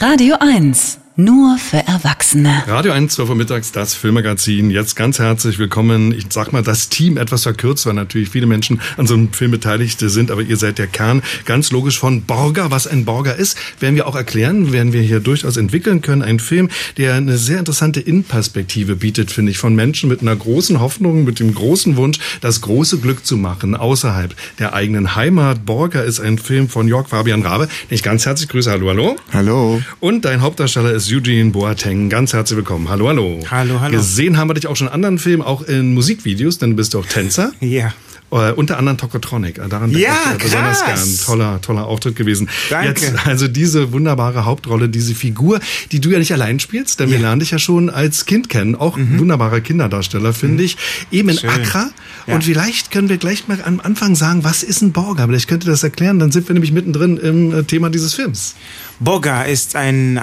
Radio 1, nur für Erwachsene. Radio 1, 12 Uhr mittags, das Filmmagazin. Jetzt ganz herzlich willkommen. Ich sag mal, das Team etwas verkürzt, weil natürlich viele Menschen an so einem Film beteiligt sind, aber ihr seid der Kern, ganz logisch, von Borger. Was ein Borger ist, werden wir auch erklären, werden wir hier durchaus entwickeln können. Ein Film, der eine sehr interessante Innenperspektive bietet, finde ich, von Menschen mit einer großen Hoffnung, mit dem großen Wunsch, das große Glück zu machen, außerhalb der eigenen Heimat. Borger ist ein Film von Jörg Fabian Rabe, den ich ganz herzlich grüße. Hallo, hallo. Hallo. Und dein Hauptdarsteller ist Eugene Boateng. Ganz herzlich willkommen. Hallo, hallo. Hallo, hallo. Gesehen haben wir dich auch schon in anderen Filmen, auch in Musikvideos, denn du bist auch Tänzer. Ja. Unter anderem Tokotronic. Daran denke ich besonders gern. Toller Auftritt gewesen. Danke. Jetzt also diese wunderbare Hauptrolle, diese Figur, die du ja nicht allein spielst, denn wir lernen dich ja schon als Kind kennen. Auch ein wunderbarer Kinderdarsteller, finde ich. Eben in Accra. Ja. Und vielleicht können wir gleich mal am Anfang sagen, was ist ein Borger? Vielleicht könnt ihr das erklären, dann sind wir nämlich mittendrin im Thema dieses Films. Borger ist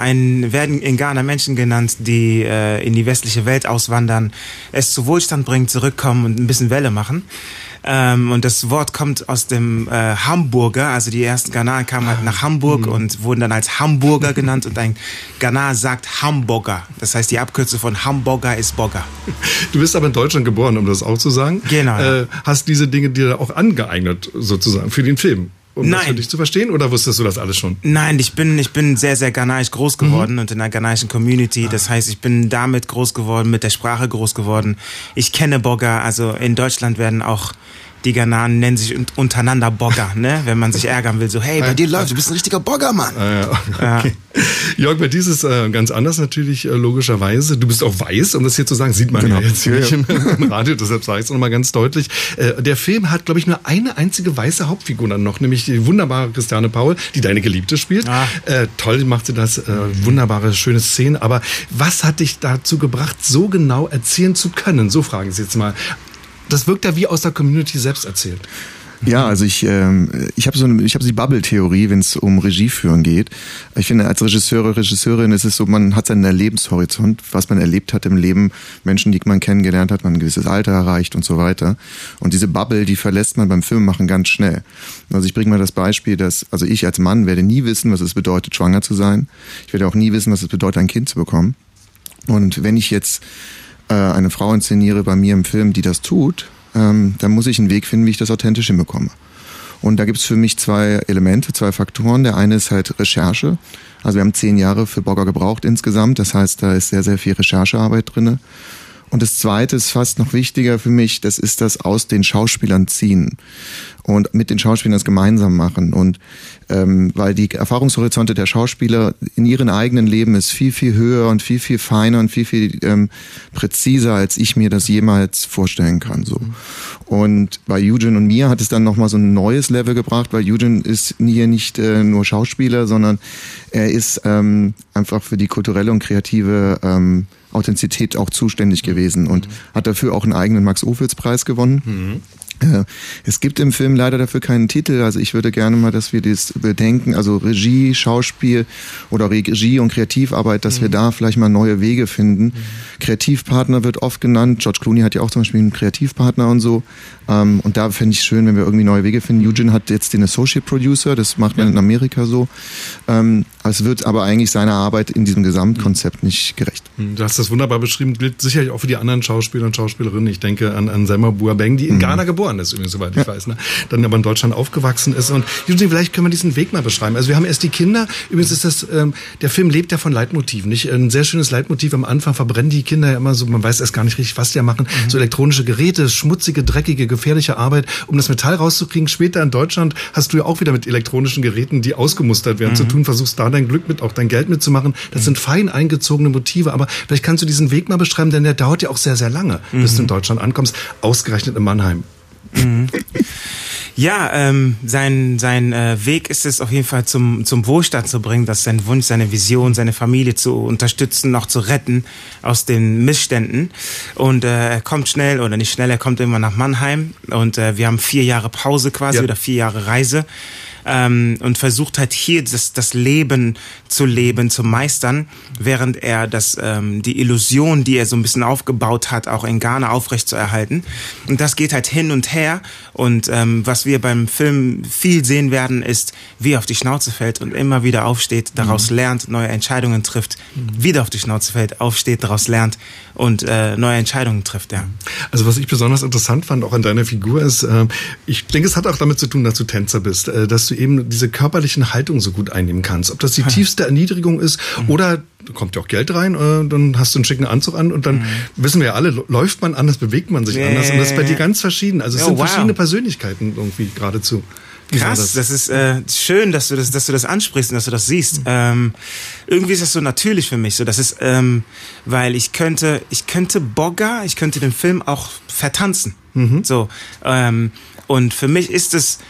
werden in Ghana Menschen genannt, die in die westliche Welt auswandern, es zu Wohlstand bringen, zurückkommen und ein bisschen Welle machen. Und das Wort kommt aus dem Hamburger, also die ersten Ghanaer kamen halt nach Hamburg und wurden dann als Hamburger genannt und ein Ghanaer sagt Hamburger. Das heißt, die Abkürzung von Hamburger ist Borger. Du bist aber in Deutschland geboren, um das auch zu sagen. Genau. Hast diese Dinge dir auch angeeignet, sozusagen, für den Film? Um das für dich zu verstehen, oder wusstest du das alles schon? Nein, ich bin sehr, sehr ghanaisch groß geworden und in einer ghanaischen Community. Das heißt, ich bin damit groß geworden, mit der Sprache groß geworden. Ich kenne Borger, also in Deutschland werden auch die Ghananen nennen sich untereinander Borger, ne? Wenn man sich ärgern will, so, hey, bei dir läuft, du bist ein richtiger Borger, Mann. Okay. Jörg, bei dir ist es ganz anders natürlich, logischerweise. Du bist auch weiß, um das hier zu sagen, sieht man ja jetzt nicht im Radio, deshalb sage ich es nochmal ganz deutlich. Der Film hat, glaube ich, nur eine einzige weiße Hauptfigur dann noch, nämlich die wunderbare Christiane Paul, die deine Geliebte spielt. Toll macht sie das, wunderbare, schöne Szenen. Aber was hat dich dazu gebracht, so genau erzählen zu können? So fragen Sie jetzt mal. Das wirkt ja wie aus der Community selbst erzählt. Ja, also ich habe die Bubble-Theorie, wenn es um Regieführen geht. Ich finde, als Regisseurin ist es so, man hat seinen Lebenshorizont, was man erlebt hat im Leben, Menschen, die man kennengelernt hat, man ein gewisses Alter erreicht und so weiter. Und diese Bubble, die verlässt man beim Filmemachen ganz schnell. Also ich bringe mal das Beispiel, also ich als Mann werde nie wissen, was es bedeutet, schwanger zu sein. Ich werde auch nie wissen, was es bedeutet, ein Kind zu bekommen. Und wenn ich jetzt eine Frau inszeniere bei mir im Film, die das tut, dann muss ich einen Weg finden, wie ich das authentisch hinbekomme. Und da gibt es für mich zwei Elemente, zwei Faktoren. Der eine ist halt Recherche. Also wir haben 10 Jahre für Borger gebraucht insgesamt. Das heißt, da ist sehr, sehr viel Recherchearbeit drinne. Und das zweite ist fast noch wichtiger für mich, das ist das aus den Schauspielern ziehen und mit den Schauspielern das gemeinsam machen. Und weil die Erfahrungshorizonte der Schauspieler in ihrem eigenen Leben ist viel, viel höher und viel, viel feiner und viel, viel präziser, als ich mir das jemals vorstellen kann. So. Und bei Eugene und mir hat es dann nochmal so ein neues Level gebracht, weil Eugene ist hier nicht nur Schauspieler, sondern er ist einfach für die kulturelle und kreative Authentizität auch zuständig gewesen und hat dafür auch einen eigenen Max-Ophüls-Preis gewonnen. Es gibt im Film leider dafür keinen Titel, also ich würde gerne mal, dass wir das bedenken, also Regie, Schauspiel oder Regie und Kreativarbeit, dass wir da vielleicht mal neue Wege finden. Kreativpartner wird oft genannt, George Clooney hat ja auch zum Beispiel einen Kreativpartner und so, und da fände ich es schön, wenn wir irgendwie neue Wege finden. Eugene hat jetzt den Associate Producer, das macht man in Amerika so, es wird aber eigentlich seiner Arbeit in diesem Gesamtkonzept nicht gerecht. Du hast das wunderbar beschrieben, gilt sicherlich auch für die anderen Schauspieler und Schauspielerinnen. Ich denke an Selma Boateng, die in Ghana geboren ist, übrigens, soweit ich weiß, ne? Dann aber in Deutschland aufgewachsen ist. Und Eugene, vielleicht können wir diesen Weg mal beschreiben. Also wir haben erst die Kinder, übrigens ist das, der Film lebt ja von Leitmotiven, nicht? Ein sehr schönes Leitmotiv, am Anfang verbrennen die Kinder ja immer so, man weiß erst gar nicht richtig, was die ja machen, so elektronische Geräte, schmutzige, dreckige, gefährliche Arbeit, um das Metall rauszukriegen. Später in Deutschland hast du ja auch wieder mit elektronischen Geräten, die ausgemustert werden, zu tun, versuchst da dein Glück mit, auch dein Geld mitzumachen. Das sind fein eingezogene Motive, aber vielleicht kannst du diesen Weg mal beschreiben, denn der dauert ja auch sehr, sehr lange, bis du in Deutschland ankommst, ausgerechnet in Mannheim. Ja, sein Weg ist es auf jeden Fall zum Wohlstand zu bringen, dass sein Wunsch, seine Vision, seine Familie zu unterstützen, noch zu retten aus den Missständen. Und er kommt schnell, oder nicht schnell, er kommt irgendwann nach Mannheim und wir haben 4 Jahre Pause quasi oder 4 Jahre Reise. und versucht halt hier das Leben zu leben, zu meistern, während er die Illusion, die er so ein bisschen aufgebaut hat, auch in Ghana aufrechtzuerhalten. Und das geht halt hin und her. Und was wir beim Film viel sehen werden, ist, wie er auf die Schnauze fällt und immer wieder aufsteht, daraus lernt, neue Entscheidungen trifft, wieder auf die Schnauze fällt, aufsteht, daraus lernt und neue Entscheidungen trifft, ja. Also was ich besonders interessant fand, auch an deiner Figur, ist, ich denke, es hat auch damit zu tun, dass du Tänzer bist, dass du eben diese körperlichen Haltungen so gut einnehmen kannst. Ob das die tiefste Erniedrigung ist oder da kommt ja auch Geld rein, dann hast du einen schicken Anzug an und dann wissen wir ja alle, läuft man anders, bewegt man sich anders und das ist bei dir ganz verschieden. Also es sind verschiedene Persönlichkeiten irgendwie geradezu. Krass, das ist schön, dass du das ansprichst und dass du das siehst. Irgendwie ist das so natürlich für mich, so das ist, weil ich könnte den Film auch vertanzen, so und für mich ist es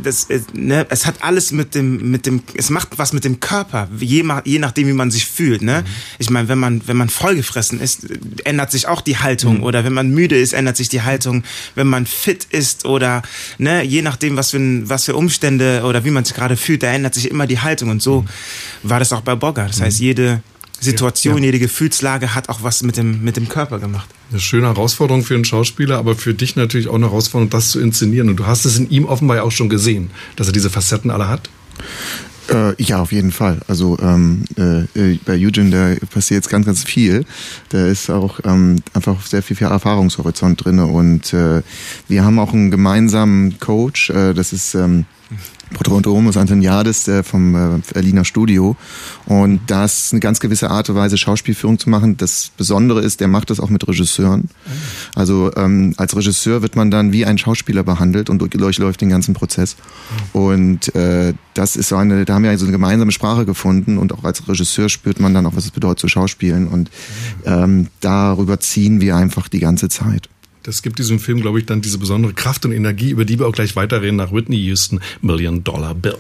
hat alles mit dem, es macht was mit dem Körper, je nachdem, wie man sich fühlt, ne? Ich meine, wenn man vollgefressen ist, ändert sich auch die Haltung, oder wenn man müde ist, ändert sich die Haltung, wenn man fit ist oder, ne, je nachdem, was für Umstände oder wie man sich gerade fühlt, da ändert sich immer die Haltung und so war das auch bei Bogart. Das heißt, jede Situation, jede Gefühlslage hat auch was mit dem Körper gemacht. Eine schöne Herausforderung für einen Schauspieler, aber für dich natürlich auch eine Herausforderung, das zu inszenieren. Und du hast es in ihm offenbar ja auch schon gesehen, dass er diese Facetten alle hat. Ja, auf jeden Fall. Also bei Eugene, da passiert jetzt ganz, ganz viel. Da ist auch einfach sehr viel Erfahrungshorizont drin. Und wir haben auch einen gemeinsamen Coach, das ist Protodomus Antoniadis vom Berliner Studio, und das ist eine ganz gewisse Art und Weise, Schauspielführung zu machen. Das Besondere ist, der macht das auch mit Regisseuren. Also als Regisseur wird man dann wie ein Schauspieler behandelt und durchläuft den ganzen Prozess. Und das ist da haben wir so eine gemeinsame Sprache gefunden, und auch als Regisseur spürt man dann auch, was es bedeutet zu schauspielen, und darüber ziehen wir einfach die ganze Zeit. Das gibt diesem Film, glaube ich, dann diese besondere Kraft und Energie, über die wir auch gleich weiterreden, nach Whitney Houston, $1 Million Bill.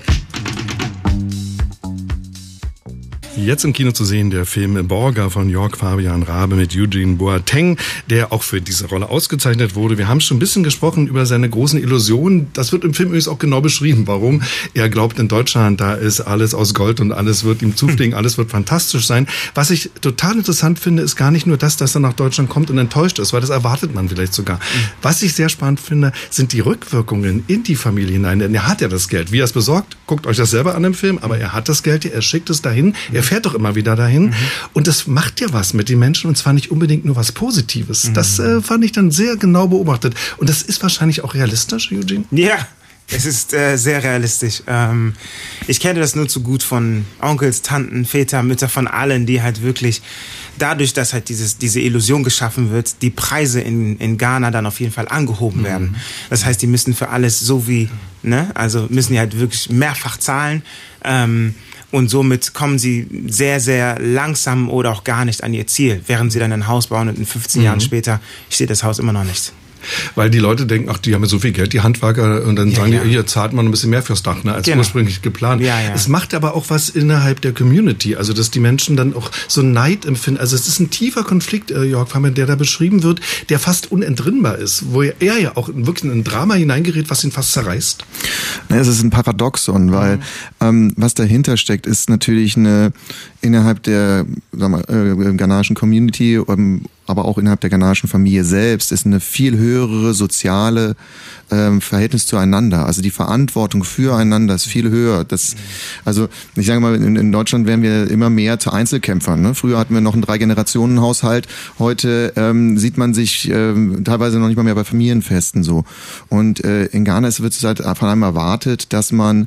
Jetzt im Kino zu sehen, der Film Borga von Jörg Fabian Rabe mit Eugene Boateng, der auch für diese Rolle ausgezeichnet wurde. Wir haben schon ein bisschen gesprochen über seine großen Illusionen. Das wird im Film übrigens auch genau beschrieben, warum er glaubt, in Deutschland, da ist alles aus Gold und alles wird ihm zufliegen, alles wird fantastisch sein. Was ich total interessant finde, ist gar nicht nur das, dass er nach Deutschland kommt und enttäuscht ist, weil das erwartet man vielleicht sogar. Was ich sehr spannend finde, sind die Rückwirkungen in die Familie hinein. Denn er hat ja das Geld. Wie er es besorgt, guckt euch das selber an im Film, aber er hat das Geld, er schickt es dahin, er fährt doch immer wieder dahin. Und das macht ja was mit den Menschen, und zwar nicht unbedingt nur was Positives. Das fand ich dann sehr genau beobachtet. Und das ist wahrscheinlich auch realistisch, Eugene? Ja, es ist sehr realistisch. Ich kenne das nur zu gut von Onkels, Tanten, Väter, Mütter, von allen, die halt wirklich dadurch, dass halt diese Illusion geschaffen wird, die Preise in Ghana dann auf jeden Fall angehoben werden. Das heißt, die müssen für alles also müssen die halt wirklich mehrfach zahlen. Und somit kommen sie sehr, sehr langsam oder auch gar nicht an ihr Ziel, während sie dann ein Haus bauen und in 15 Jahren später steht das Haus immer noch nicht. Weil die Leute denken, ach, die haben ja so viel Geld, die Handwerker, und dann sagen die, hier zahlt man ein bisschen mehr fürs Dach, als ursprünglich geplant. Es macht aber auch was innerhalb der Community, also dass die Menschen dann auch so Neid empfinden. Also es ist ein tiefer Konflikt, Jörg Fabian, der da beschrieben wird, der fast unentrinnbar ist, wo er ja auch wirklich in ein Drama hineingerät, was ihn fast zerreißt. Es ist ein Paradoxon, weil was dahinter steckt, ist natürlich innerhalb der ghanaischen Community, aber auch innerhalb der ghanaischen Familie selbst, ist eine viel höhere soziale Verhältnis zueinander. Also die Verantwortung füreinander ist viel höher. Also ich sage mal, in Deutschland werden wir immer mehr zu Einzelkämpfern. Ne? Früher hatten wir noch einen 3-Generationen-Haushalt. Heute sieht man sich teilweise noch nicht mal mehr bei Familienfesten so. Und in Ghana wird es halt von einem erwartet, dass man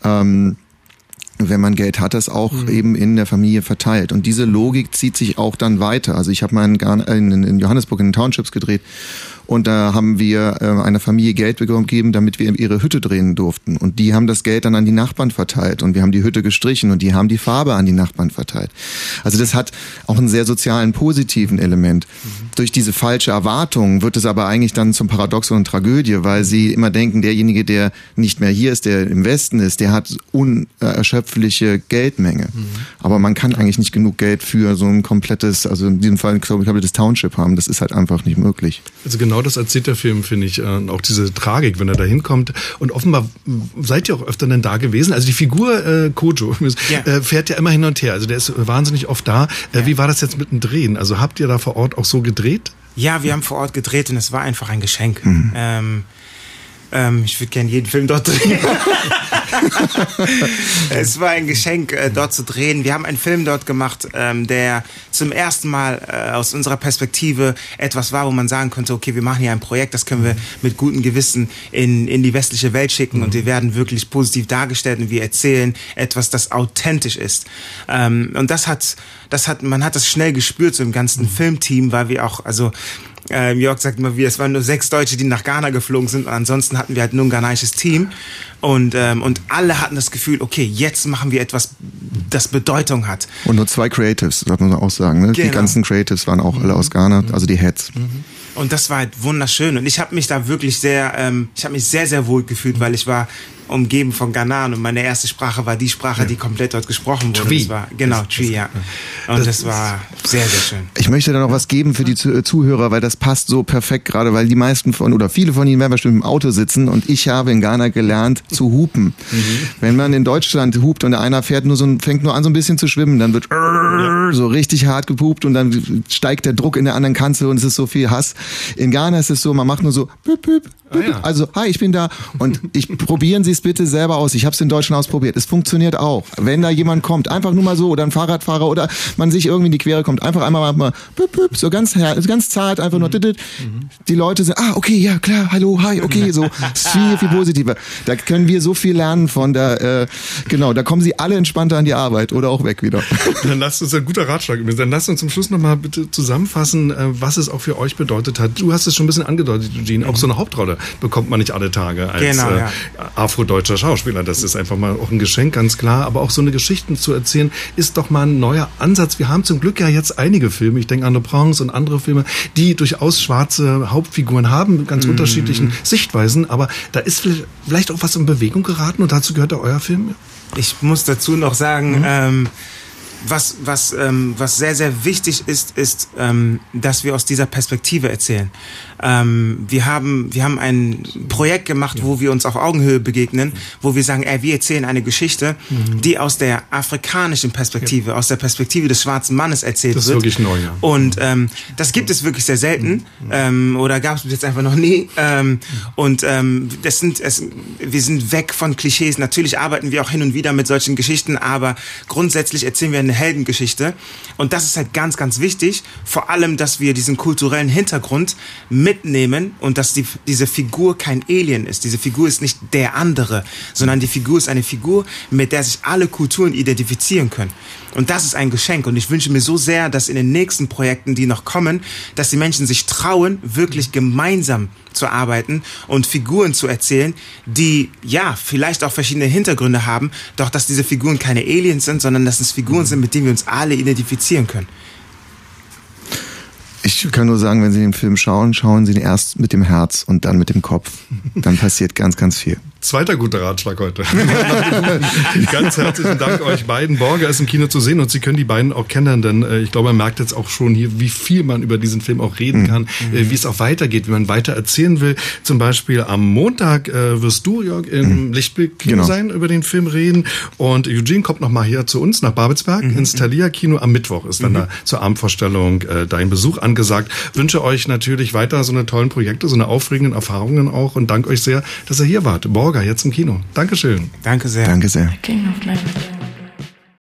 wenn man Geld hat, das auch eben in der Familie verteilt. Und diese Logik zieht sich auch dann weiter. Also ich habe mal in Johannesburg in den Townships gedreht, und da haben wir einer Familie Geld gegeben, damit wir ihre Hütte drehen durften. Und die haben das Geld dann an die Nachbarn verteilt, und wir haben die Hütte gestrichen, und die haben die Farbe an die Nachbarn verteilt. Also das hat auch einen sehr sozialen, positiven Element. Durch diese falsche Erwartung wird es aber eigentlich dann zum Paradoxon und Tragödie, weil sie immer denken, derjenige, der nicht mehr hier ist, der im Westen ist, der hat unerschöpflich unerschöpfliche Geldmenge. Aber man kann eigentlich nicht genug Geld für so ein komplettes, also in diesem Fall ein komplettes Township haben. Das ist halt einfach nicht möglich. Also genau das erzählt der Film, finde ich. Auch diese Tragik, wenn er da hinkommt. Und offenbar seid ihr auch öfter denn da gewesen. Also die Figur Kojo fährt ja immer hin und her. Also der ist wahnsinnig oft da. Wie war das jetzt mit dem Drehen? Also habt ihr da vor Ort auch so gedreht? Ja, wir haben vor Ort gedreht und es war einfach ein Geschenk. Ich würde gerne jeden Film dort drehen. Es war ein Geschenk, dort zu drehen. Wir haben einen Film dort gemacht, der zum ersten Mal aus unserer Perspektive etwas war, wo man sagen konnte, okay, wir machen hier ein Projekt, das können wir mit gutem Gewissen in die westliche Welt schicken und wir werden wirklich positiv dargestellt und wir erzählen etwas, das authentisch ist. Und man hat das schnell gespürt, so im ganzen Filmteam, weil wir auch, Jörg sagt immer, es waren nur 6 Deutsche, die nach Ghana geflogen sind. Und ansonsten hatten wir halt nur ein ghanaisches Team. Und alle hatten das Gefühl, okay, jetzt machen wir etwas, das Bedeutung hat. Und nur 2 Creatives, das muss man auch sagen. Ne? Genau. Die ganzen Creatives waren auch alle aus Ghana, also die Heads. Und das war halt wunderschön. Und ich habe mich da wirklich sehr, sehr wohl gefühlt, weil ich war umgeben von Ghananern und meine erste Sprache war die Sprache, die komplett dort gesprochen wurde. Twi. Das war, genau, Twi, ja. Und das war sehr, sehr schön. Ich möchte da noch was geben für die Zuhörer, weil das passt so perfekt gerade, weil die meisten oder viele von ihnen werden bestimmt im Auto sitzen und ich habe in Ghana gelernt zu hupen. Wenn man in Deutschland hupt und einer fängt nur an so ein bisschen zu schwimmen, dann wird so richtig hart gepupt und dann steigt der Druck in der anderen Kanzel und es ist so viel Hass. In Ghana ist es so, man macht nur so püp, püp, püp. Also, hi, ich bin da und probieren Sie es bitte selber aus. Ich habe es in Deutschland ausprobiert. Es funktioniert auch. Wenn da jemand kommt, einfach nur mal so oder ein Fahrradfahrer oder man sich irgendwie in die Quere kommt, einfach einmal püp, püp, so ganz zart, einfach nur die Leute sind, okay, ja, klar, hallo, hi, okay, so viel, viel positiver. Da können wir so viel lernen von da kommen Sie alle entspannter an die Arbeit oder auch weg wieder. Dann lasst uns ein guter Ratschlag übrigens. Dann lasst uns zum Schluss nochmal bitte zusammenfassen, was es auch für euch bedeutet hat. Du hast es schon ein bisschen angedeutet, Eugene. Auch so eine Hauptrolle bekommt man nicht alle Tage als afrodeutscher Schauspieler. Das ist einfach mal auch ein Geschenk, ganz klar. Aber auch so eine Geschichte zu erzählen, ist doch mal ein neuer Ansatz. Wir haben zum Glück ja jetzt einige Filme, ich denke an The Bronx und andere Filme, die durchaus schwarze Hauptfiguren haben, mit ganz unterschiedlichen Sichtweisen. Aber da ist vielleicht auch was in Bewegung geraten und dazu gehört ja euer Film. Ich muss dazu noch sagen, was sehr, sehr wichtig ist, dass wir aus dieser Perspektive erzählen. Wir haben ein Projekt gemacht, wo wir uns auf Augenhöhe begegnen, wo wir sagen, wir erzählen eine Geschichte, die aus der afrikanischen Perspektive, aus der Perspektive des schwarzen Mannes erzählt wird. Das ist wirklich neu, ja. Und das gibt es wirklich sehr selten, oder gab es bis jetzt einfach noch nie. Wir sind weg von Klischees. Natürlich arbeiten wir auch hin und wieder mit solchen Geschichten, aber grundsätzlich erzählen wir eine Heldengeschichte. Und das ist halt ganz, ganz wichtig. Vor allem, dass wir diesen kulturellen Hintergrund mitnehmen und dass diese Figur kein Alien ist. Diese Figur ist nicht der andere, sondern die Figur ist eine Figur, mit der sich alle Kulturen identifizieren können. Und das ist ein Geschenk. Und ich wünsche mir so sehr, dass in den nächsten Projekten, die noch kommen, dass die Menschen sich trauen, wirklich gemeinsam zu arbeiten und Figuren zu erzählen, die vielleicht auch verschiedene Hintergründe haben, doch dass diese Figuren keine Aliens sind, sondern dass es Figuren sind, mit denen wir uns alle identifizieren können. Ich kann nur sagen, wenn Sie den Film schauen Sie ihn erst mit dem Herz und dann mit dem Kopf. Dann passiert ganz, ganz viel. Zweiter guter Ratschlag heute. Ganz herzlichen Dank euch beiden. Borger ist im Kino zu sehen und Sie können die beiden auch kennen, denn ich glaube, man merkt jetzt auch schon hier, wie viel man über diesen Film auch reden kann, wie es auch weitergeht, wie man weiter erzählen will. Zum Beispiel am Montag wirst du, Jörg, im Lichtblick-Kino sein, über den Film reden und Eugene kommt nochmal hier zu uns nach Babelsberg ins Thalia-Kino. Am Mittwoch ist dann da zur Abendvorstellung dein Besuch angesagt. Wünsche euch natürlich weiter so eine tollen Projekte, so eine aufregenden Erfahrungen auch und danke euch sehr, dass ihr hier wart. Borger jetzt im Kino. Dankeschön. Danke sehr. Danke sehr. King of Life.